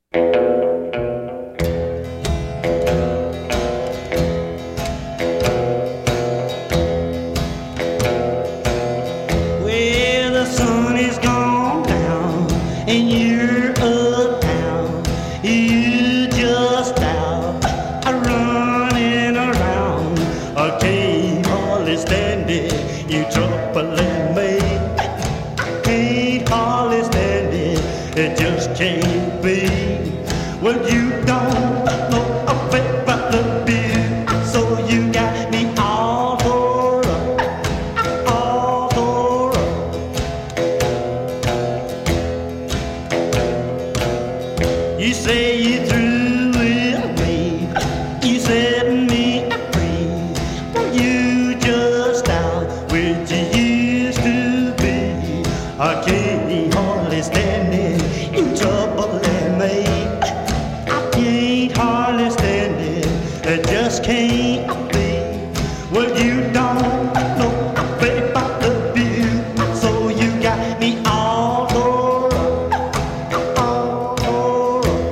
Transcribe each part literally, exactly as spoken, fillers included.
Well, the sun is gone down and you're uptown. You just out a running around. I can't hardly stand it. You troubling me. I can't hardly stand it. It just can't be. Well, you don't know a bit about the beer, so you got me all tore up, all tore up. You say you through with me, you set me free. Well, you just out where you used to be. I can't hardly stand it, you troubling me. I can't hardly stand it, it just can't be. Well, you don't know a bit about the view, so you got me all tore up, all tore up.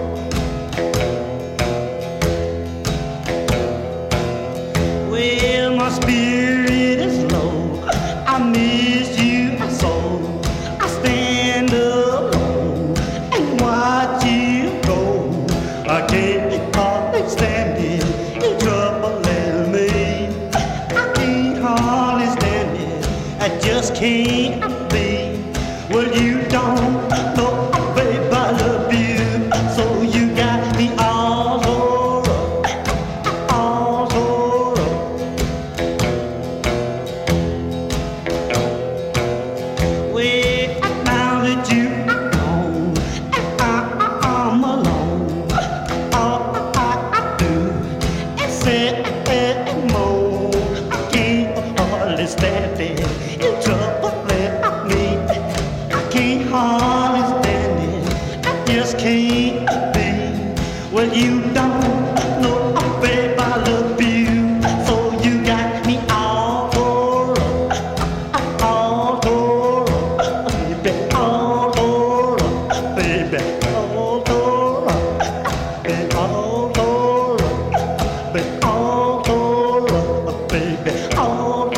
Well, my spirit is low, I miss you so. I stand alone and watch you go. I can't hardly stand it, you troubling me. I can't hardly stand it, I just can't be. Well, you don't know, babe, I love you, so you got me all tore up, all tore up. Well, now that you are gone and I, I'm alone, all I, I do is sit and moan. I can't hardly stand it, you troubling me. I can't hardly stand it, I just can't be. Well, you don't know, babe, I love you, so you got me all tore up, all tore up, baby, all tore up, baby, all tore up, baby, all tore up, baby, all tore up, baby, all